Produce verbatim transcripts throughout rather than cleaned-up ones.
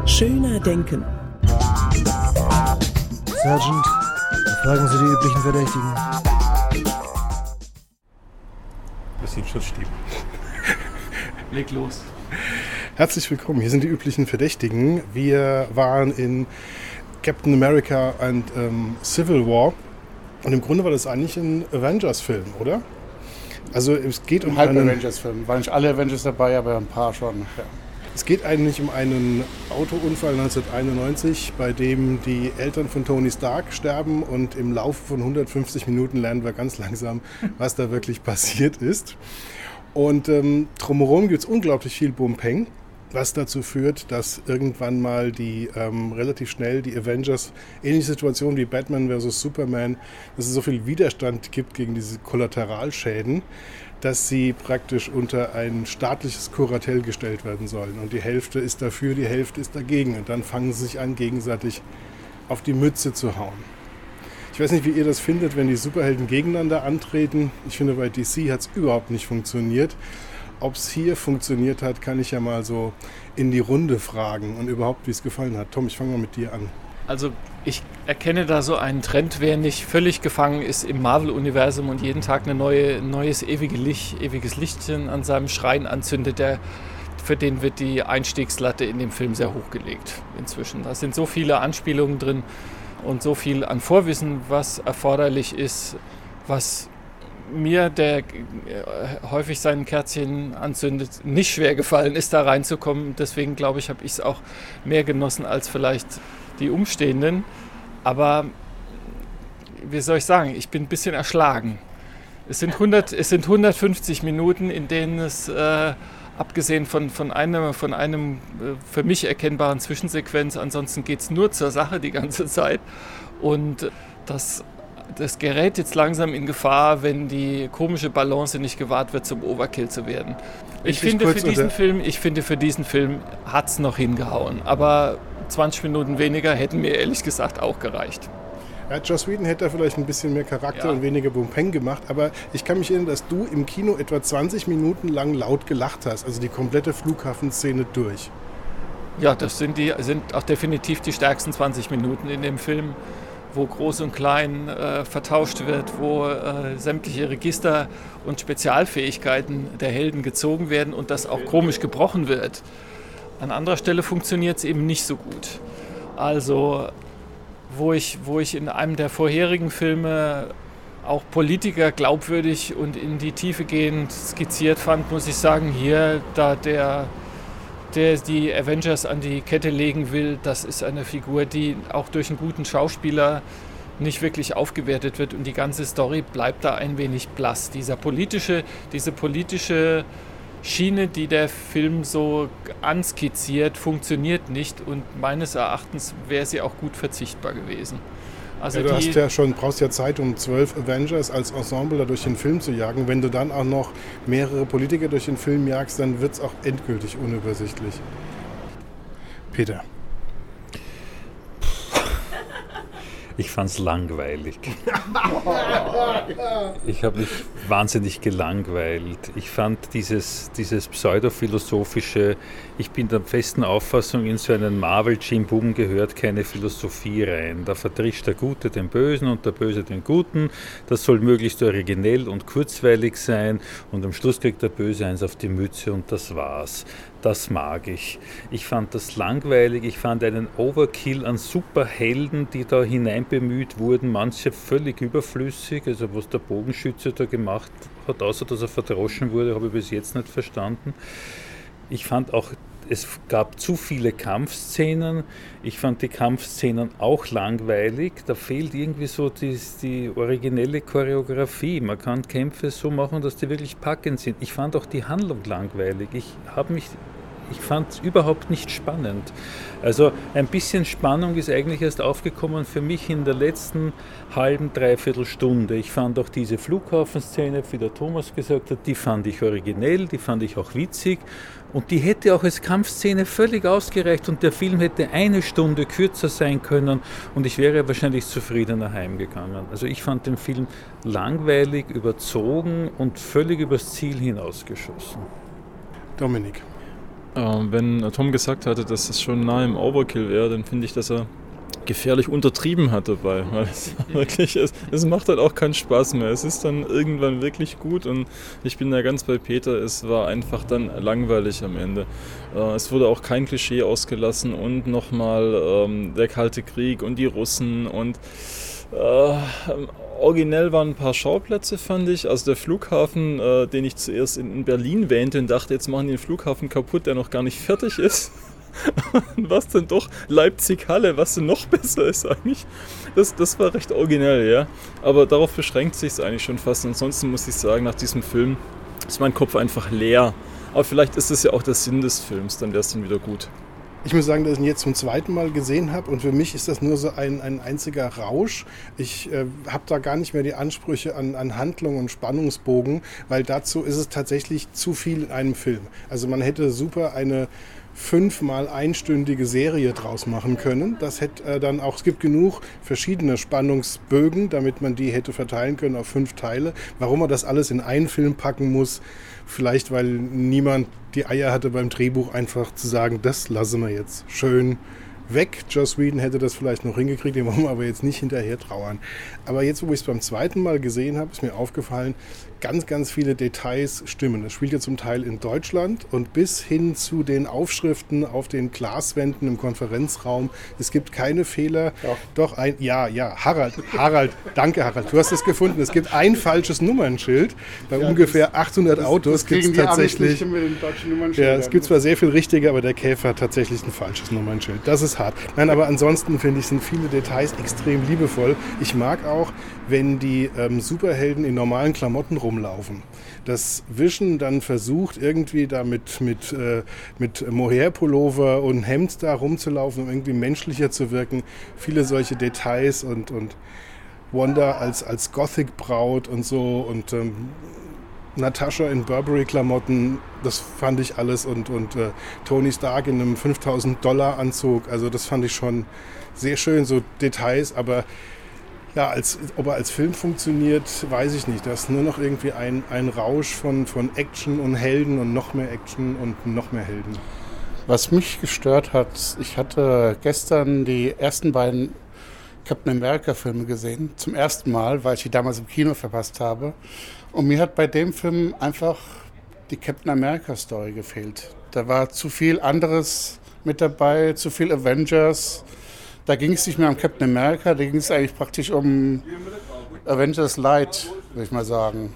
Schöner denken. Sergeant, fragen Sie die üblichen Verdächtigen. Das sind Schutzstiefel. Leg los. Herzlich willkommen, hier sind die üblichen Verdächtigen. Wir waren in Captain America and ähm, Civil War und im Grunde war das eigentlich ein Avengers-Film, oder? Also es geht um Halb einen... Avengers-Film. Waren nicht alle Avengers dabei, aber ein paar schon. Ja. Es geht eigentlich um einen Autounfall neunzehnhunderteinundneunzig, bei dem die Eltern von Tony Stark sterben und im Laufe von hundertfünfzig Minuten lernen wir ganz langsam, was da wirklich passiert ist. Und ähm, drumherum gibt es unglaublich viel Bumpeng, was dazu führt, dass irgendwann mal die ähm, relativ schnell die Avengers, ähnliche Situation wie Batman versus Superman, dass es so viel Widerstand gibt gegen diese Kollateralschäden, dass sie praktisch unter ein staatliches Kuratell gestellt werden sollen. Und die Hälfte ist dafür, die Hälfte ist dagegen. Und dann fangen sie sich an, gegenseitig auf die Mütze zu hauen. Ich weiß nicht, wie ihr das findet, wenn die Superhelden gegeneinander antreten. Ich finde, bei D C hat es überhaupt nicht funktioniert. Ob es hier funktioniert hat, kann ich ja mal so in die Runde fragen und überhaupt, wie es gefallen hat. Tom, ich fange mal mit dir an. Also ich erkenne da so einen Trend, wer nicht völlig gefangen ist im Marvel-Universum und jeden Tag ein neue, neues ewige Licht, ewiges Lichtchen an seinem Schrein anzündet, der, für den wird die Einstiegslatte in dem Film sehr hoch gelegt inzwischen. Da sind so viele Anspielungen drin und so viel an Vorwissen, was erforderlich ist, was mir, der häufig sein Kerzchen anzündet, nicht schwer gefallen ist, da reinzukommen. Deswegen glaube ich, habe ich es auch mehr genossen als vielleicht die Umstehenden. Aber wie soll ich sagen, ich bin ein bisschen erschlagen. Es sind, hundert, es sind hundertfünfzig Minuten, in denen es, äh, abgesehen von, von einem, von einem äh, für mich erkennbaren Zwischensequenz, ansonsten geht es nur zur Sache die ganze Zeit. Und das, das gerät jetzt langsam in Gefahr, wenn die komische Balance nicht gewahrt wird, zum Overkill zu werden. Ich finde, für diesen Film, ich finde, für diesen Film hat es noch hingehauen. Aber zwanzig Minuten weniger hätten mir ehrlich gesagt auch gereicht. Ja, Joss Whedon hätte da vielleicht ein bisschen mehr Charakter Ja. und weniger Bumpeng gemacht, aber ich kann mich erinnern, dass du im Kino etwa zwanzig Minuten lang laut gelacht hast, also die komplette Flughafenszene durch. Ja, das sind, die, sind auch definitiv die stärksten zwanzig Minuten in dem Film, wo Groß und Klein äh, vertauscht wird, wo äh, sämtliche Register und Spezialfähigkeiten der Helden gezogen werden und das auch komisch gebrochen wird. An anderer Stelle funktioniert es eben nicht so gut. Also, wo ich, wo ich in einem der vorherigen Filme auch Politiker glaubwürdig und in die Tiefe gehend skizziert fand, muss ich sagen, hier, da der, der die Avengers an die Kette legen will, das ist eine Figur, die auch durch einen guten Schauspieler nicht wirklich aufgewertet wird und die ganze Story bleibt da ein wenig blass. Dieser politische, diese politische Schiene, die der Film so anskizziert, funktioniert nicht und meines Erachtens wäre sie auch gut verzichtbar gewesen. Also ja, du die, hast ja schon, brauchst ja Zeit, um zwölf Avengers als Ensemble da durch den Film zu jagen. Wenn du dann auch noch mehrere Politiker durch den Film jagst, dann wird es auch endgültig unübersichtlich. Peter. Ich fand es langweilig. Ich habe mich wahnsinnig gelangweilt. Ich fand dieses, dieses pseudophilosophische, ich bin der festen Auffassung, in so einen Marvel-Jim-Boom gehört keine Philosophie rein. Da vertrischt der Gute den Bösen und der Böse den Guten. Das soll möglichst originell und kurzweilig sein und am Schluss kriegt der Böse eins auf die Mütze und das war's. Das mag ich. Ich fand das langweilig. Ich fand einen Overkill an Superhelden, die da hinein bemüht wurden. Manche völlig überflüssig. Also was der Bogenschütze da gemacht hat, außer dass er verdroschen wurde, habe ich bis jetzt nicht verstanden. Ich fand auch, es gab zu viele Kampfszenen. Ich fand die Kampfszenen auch langweilig. Da fehlt irgendwie so die, die originelle Choreografie. Man kann Kämpfe so machen, dass die wirklich packend sind. Ich fand auch die Handlung langweilig. Ich habe mich Ich fand es überhaupt nicht spannend. Also ein bisschen Spannung ist eigentlich erst aufgekommen für mich in der letzten halben, dreiviertel Stunde. Ich fand auch diese Flughafenszene, wie der Thomas gesagt hat, die fand ich originell, die fand ich auch witzig. Und die hätte auch als Kampfszene völlig ausgereicht und der Film hätte eine Stunde kürzer sein können und ich wäre wahrscheinlich zufriedener heimgegangen. Also ich fand den Film langweilig, überzogen und völlig übers Ziel hinausgeschossen. Dominik. Äh, wenn Tom gesagt hatte, dass es schon nahe im Overkill wäre, dann finde ich, dass er gefährlich untertrieben hat dabei, weil es wirklich ist, es macht halt auch keinen Spaß mehr. Es ist dann irgendwann wirklich gut und ich bin da ganz bei Peter, es war einfach dann langweilig am Ende. Äh, es wurde auch kein Klischee ausgelassen und nochmal ähm, der Kalte Krieg und die Russen und äh, originell waren ein paar Schauplätze, fand ich. Also der Flughafen, äh, den ich zuerst in, in Berlin wähnte und dachte, jetzt machen die den Flughafen kaputt, der noch gar nicht fertig ist. Was denn doch Leipzig-Halle, was denn noch besser ist eigentlich. Das, das war recht originell, ja. Aber darauf beschränkt sich es eigentlich schon fast. Ansonsten muss ich sagen, nach diesem Film ist mein Kopf einfach leer. Aber vielleicht ist es ja auch der Sinn des Films, dann wäre es dann wieder gut. Ich muss sagen, dass ich ihn jetzt zum zweiten Mal gesehen habe und für mich ist das nur so ein, ein einziger Rausch. Ich äh, habe da gar nicht mehr die Ansprüche an, an Handlung und Spannungsbogen, weil dazu ist es tatsächlich zu viel in einem Film. Also man hätte super eine fünfmal einstündige Serie draus machen können. Das hätte äh, dann auch, es gibt genug verschiedene Spannungsbögen, damit man die hätte verteilen können auf fünf Teile. Warum man das alles in einen Film packen muss, vielleicht weil niemand die Eier hatte beim Drehbuch einfach zu sagen, das lassen wir jetzt schön weg. Joss Whedon hätte das vielleicht noch hingekriegt, dem wollen wir aber jetzt nicht hinterher trauern. Aber jetzt, wo ich es beim zweiten Mal gesehen habe, ist mir aufgefallen, ganz, ganz viele Details stimmen. Das spielt ja zum Teil in Deutschland und bis hin zu den Aufschriften auf den Glaswänden im Konferenzraum. Es gibt keine Fehler. Doch, Doch ein, ja, ja, Harald, Harald, danke Harald, du hast es gefunden. Es gibt ein falsches Nummernschild. Bei ja, ungefähr das, achthundert das, Autos gibt es tatsächlich. Ja, es gibt zwar sehr viel richtige, aber der Käfer hat tatsächlich ein falsches Nummernschild. Das ist hart. Nein, aber ansonsten finde ich, sind viele Details extrem liebevoll. Ich mag auch, wenn die ähm, Superhelden in normalen Klamotten rumlaufen. Das Vision dann versucht, irgendwie da mit, mit, äh, mit Mohair-Pullover und Hemd da rumzulaufen, um irgendwie menschlicher zu wirken. Viele solche Details und, und Wanda als, als Gothic-Braut und so und ähm, Natascha in Burberry-Klamotten, das fand ich alles und, und äh, Tony Stark in einem fünftausend Dollar Anzug, also das fand ich schon sehr schön, so Details, aber ja, als, ob er als Film funktioniert, weiß ich nicht. Das ist nur noch irgendwie ein, ein Rausch von, von Action und Helden und noch mehr Action und noch mehr Helden. Was mich gestört hat, ich hatte gestern die ersten beiden Captain America-Filme gesehen, zum ersten Mal, weil ich die damals im Kino verpasst habe. Und mir hat bei dem Film einfach die Captain America-Story gefehlt. Da war zu viel anderes mit dabei, zu viel Avengers. Da ging es nicht mehr um Captain America, da ging es eigentlich praktisch um Avengers Light, würde ich mal sagen.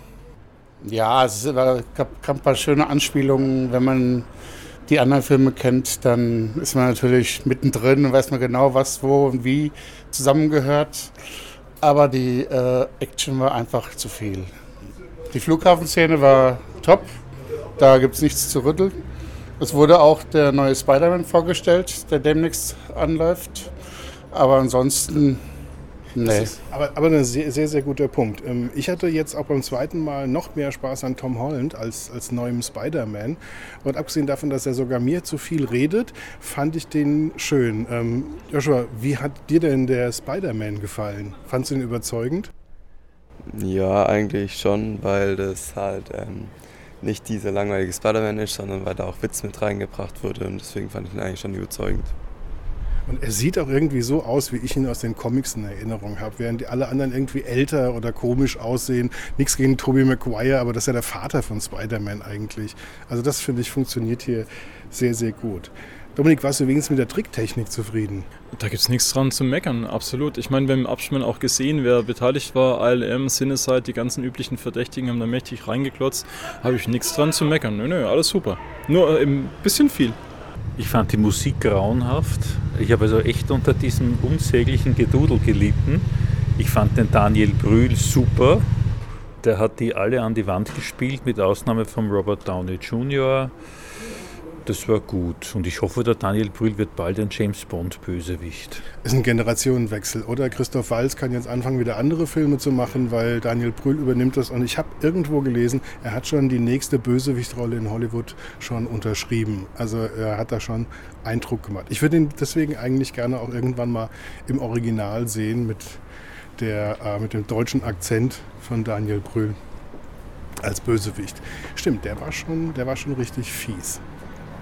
Ja, es gab, gab ein paar schöne Anspielungen. Wenn man die anderen Filme kennt, dann ist man natürlich mittendrin und weiß man genau, was, wo und wie zusammengehört. Aber die äh, Action war einfach zu viel. Die Flughafenszene war top, da gibt es nichts zu rütteln. Es wurde auch der neue Spider-Man vorgestellt, der demnächst anläuft. Aber ansonsten, nee. Aber, aber ein sehr, sehr, sehr guter Punkt. Ich hatte jetzt auch beim zweiten Mal noch mehr Spaß an Tom Holland als, als neuem Spider-Man. Und abgesehen davon, dass er sogar mir zu viel redet, fand ich den schön. Ähm, Joshua, wie hat dir denn der Spider-Man gefallen? Fandst du ihn überzeugend? Ja, eigentlich schon, weil das halt ähm, nicht dieser langweilige Spider-Man ist, sondern weil da auch Witz mit reingebracht wurde. Und deswegen fand ich ihn eigentlich schon überzeugend. Und er sieht auch irgendwie so aus, wie ich ihn aus den Comics in Erinnerung habe, während die alle anderen irgendwie älter oder komisch aussehen. Nichts gegen Tobey Maguire, aber das ist ja der Vater von Spider-Man eigentlich. Also das, finde ich, funktioniert hier sehr, sehr gut. Dominik, warst du wenigstens mit der Tricktechnik zufrieden? Da gibt es nichts dran zu meckern, absolut. Ich meine, wir haben im Abspann auch gesehen, wer beteiligt war, I L M, Cinesite, die ganzen üblichen Verdächtigen haben da mächtig reingeklotzt. Habe ich nichts dran zu meckern. Nö, nö, alles super. Nur ein äh, bisschen viel. Ich fand die Musik grauenhaft. Ich habe also echt unter diesem unsäglichen Gedudel gelitten. Ich fand den Daniel Brühl super. Der hat die alle an die Wand gespielt, mit Ausnahme von Robert Downey Junior Das war gut. Und ich hoffe, der Daniel Brühl wird bald ein James-Bond-Bösewicht. Ist ein Generationenwechsel, oder? Christoph Waltz kann jetzt anfangen, wieder andere Filme zu machen, weil Daniel Brühl übernimmt das. Und ich habe irgendwo gelesen, er hat schon die nächste Bösewichtrolle in Hollywood schon unterschrieben. Also er hat da schon Eindruck gemacht. Ich würde ihn deswegen eigentlich gerne auch irgendwann mal im Original sehen mit, der, äh, mit dem deutschen Akzent von Daniel Brühl als Bösewicht. Stimmt, der war schon, der war schon richtig fies.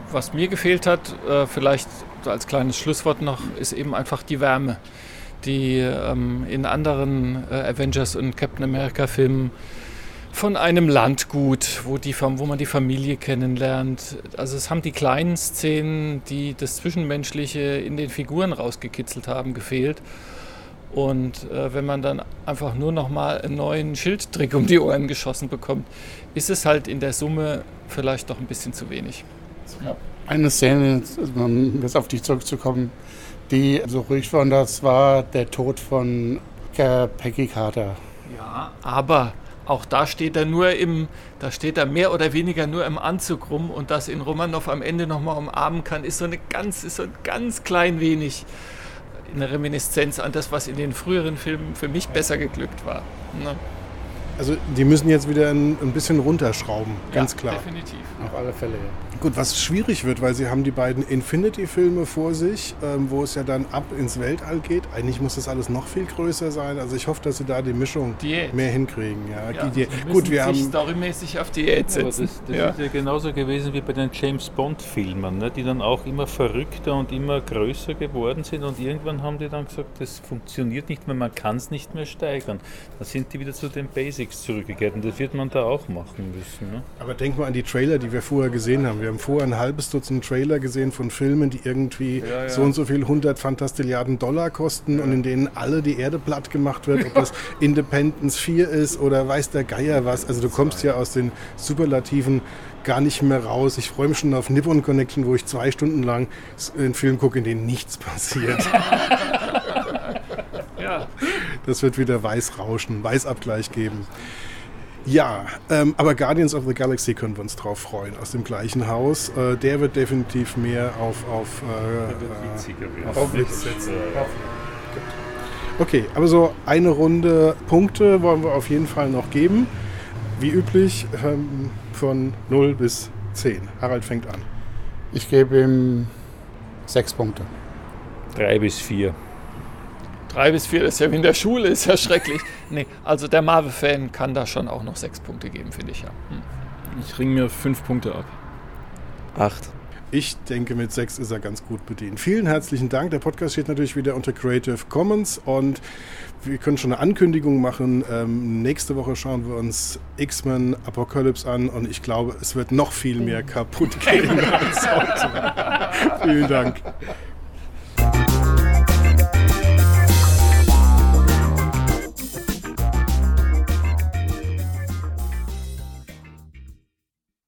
was mir gefehlt hat, äh, vielleicht als kleines Schlusswort noch, ist eben einfach die Wärme, die ähm, in anderen äh, Avengers und Captain America Filmen von einem Landgut, wo, die, wo man die Familie kennenlernt. Also es haben die kleinen Szenen, die das Zwischenmenschliche in den Figuren rausgekitzelt haben, gefehlt. Und äh, wenn man dann einfach nur noch mal einen neuen Schildtrick um die Ohren geschossen bekommt, ist es halt in der Summe vielleicht doch ein bisschen zu wenig. Ja. Eine Szene, um jetzt auf dich zurückzukommen, die so ruhig war, und das war der Tod von Peggy Carter. Ja, aber auch da steht er nur im, da steht er mehr oder weniger nur im Anzug rum, und dass ihn Romanoff am Ende nochmal umarmen kann, ist so eine ganz, ist so ein ganz klein wenig eine Reminiszenz an das, was in den früheren Filmen für mich besser geglückt war. Ne? Also die müssen jetzt wieder ein, ein bisschen runterschrauben, ganz ja, klar. Definitiv. Auf alle Fälle, ja. Gut, was schwierig wird, weil sie haben die beiden Infinity-Filme vor sich, ähm, wo es ja dann ab ins Weltall geht. Eigentlich muss das alles noch viel größer sein. Also ich hoffe, dass sie da die Mischung Diät. mehr hinkriegen. Ja, Ja, die, sie gut, wir sich haben storymäßig auf Diät Aber setzen. das, das ja. ist ja genauso gewesen wie bei den James-Bond-Filmen, ne, die dann auch immer verrückter und immer größer geworden sind, und irgendwann haben die dann gesagt, das funktioniert nicht mehr, man kann es nicht mehr steigern. Dann sind die wieder zu den Basics zurückgekehrt, und das wird man da auch machen müssen. Ne? Aber denk mal an die Trailer, die wir vorher gesehen haben. Wir haben vorher ein halbes Dutzend Trailer gesehen von Filmen, die irgendwie Ja, ja. so und so viel hundert Fantastilliarden Dollar kosten, ja, und in denen alle die Erde platt gemacht wird, ob das Independence vier ist oder weiß der Geier was. Also du kommst ja aus den Superlativen gar nicht mehr raus. Ich freue mich schon auf Nippon Connection, wo ich zwei Stunden lang einen Film gucke, in dem nichts passiert. Ja. Das wird wieder Weißrauschen, Weißabgleich geben. Ja, ähm, aber Guardians of the Galaxy können wir uns drauf freuen, aus dem gleichen Haus. Äh, der wird definitiv mehr auf, auf, äh, äh, auf Witz setzen. Okay, aber so eine Runde Punkte wollen wir auf jeden Fall noch geben. Wie üblich ähm, von null bis zehn. Harald fängt an. Ich gebe ihm sechs Punkte. Drei bis vier. Drei bis vier, das ist ja wie in der Schule, ist ja schrecklich. Nee, also der Marvel-Fan kann da schon auch noch sechs Punkte geben, finde ich ja. Hm. Ich ring mir fünf Punkte ab. Acht. Ich denke, mit sechs ist er ganz gut bedient. Vielen herzlichen Dank. Der Podcast steht natürlich wieder unter Creative Commons, und wir können schon eine Ankündigung machen. Ähm, nächste Woche schauen wir uns X-Men Apocalypse an, und ich glaube, es wird noch viel mehr kaputt gehen als heute. Vielen Dank.